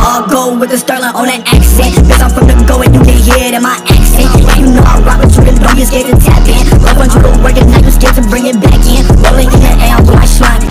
All gold with the sterling on an accent. Bitch, I'm from the go and you can hear it in my accent. Yeah, you know I rock with you, then don't get scared to tap in. Love want you to work it, now you scared to bring it back in. Rolling in the air, I'm doing slime.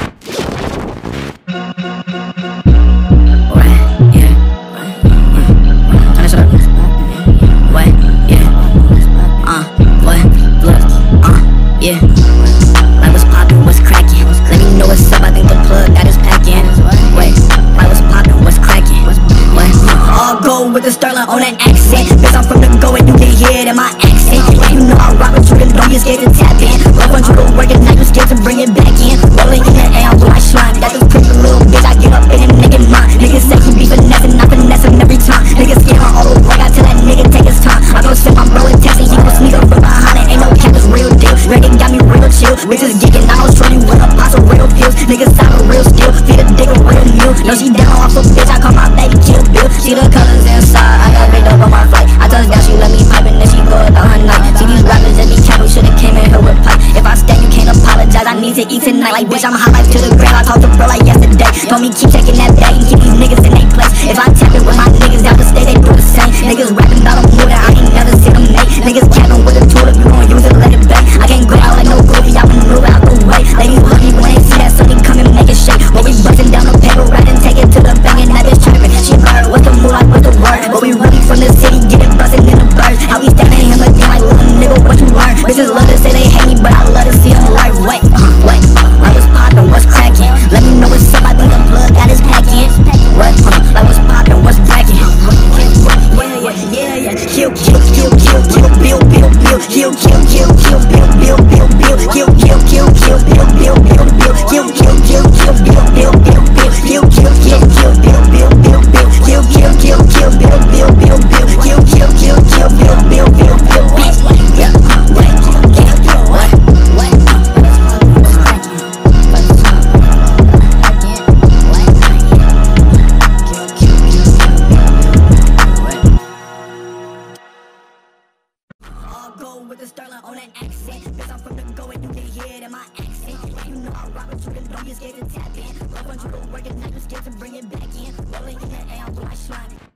Yeah, like what's poppin', what's crackin'? Let me know what's up, I think the plug got his pack in. Wait, like what's poppin', what's crackin'? What? All gold with the sterling on an accent. Bitch, I'm from the go and you can hear it in my accent. Yeah, you know I rock with you, then don't get scared to tap in. Love want you to work it, now you scared to bring it back in. Rolling in the air, I'm doing slime. Got this pretty little bitch, I get up in a nigga mind. Niggas say he be finessing, I finesse him every time. Niggas scare my all the work, I tell that nigga take his time. I gon' send my bro a text and he gon' sneak up from behind it. Ain't no cap, it's real deal. Reagan got me real chill. Bitches geeking, I don't show you with a box of real pills. Niggas sound a real skill, feed a dick a real meal. No, she down off a bitch, I call my baby Kill Bill. See the colors inside, I got rigged up on my flight. I touch down, she let me pipe and then she go it all her night. See these rappers that be capping, should've came in here with pipe. If I stand, you can't apologize, I need to eat tonight. Like bitch, I'm hot life to the ground, I talk to bro like yesterday. Told me keep checking that bag and keep these niggas in they place. If I tap it with my niggas out the state, they do the same. Niggas rapping about a mood that I ain't never seen them make. Niggas capping with a tool, if you gon' use it, let it bang. I can't go out like no goofy, I maneuver out the way. Ladies love me when they see that, so they come and make it shake. But we bustin' down the paper, right and take it to the bank, and that bitch trappin'. She bird, what's the mood, like what's the word? But we really from the city, get it bustin' in the birds. How we standin' him again like little nigga, what you learn? Bitches love to say they hate me, but I love to see them like wait, wait. Like what's poppin', what's crackin'? Let me know what's up, I think the plug got his pack in. What? Like what's poppin', what's crackin'? Yeah, kill, kill, kill, kill, kill, bill, bill, bill, kill, kill, kill, kill, bill, bill, bill, bill, kill, kill, kill, kill, bill, bill, bill, bill, kill, kill, kill, kill, bill, bill, bill, bill, kill, kill, kill, kill, bill, bill, bill, bill, kill, kill, kill, kill, bill, bill, bill, bill, kill, kill, kill, kill, bill, bill, bill, bill, yeah, what, with the sterling on an accent. Bitch, I'm from the go and you can hear it in my accent. Yeah, you know I rock with you, then don't get scared to tap in. Love want you to work it, now you scared to bring it back in. Rolling in the air, I'm doing slime.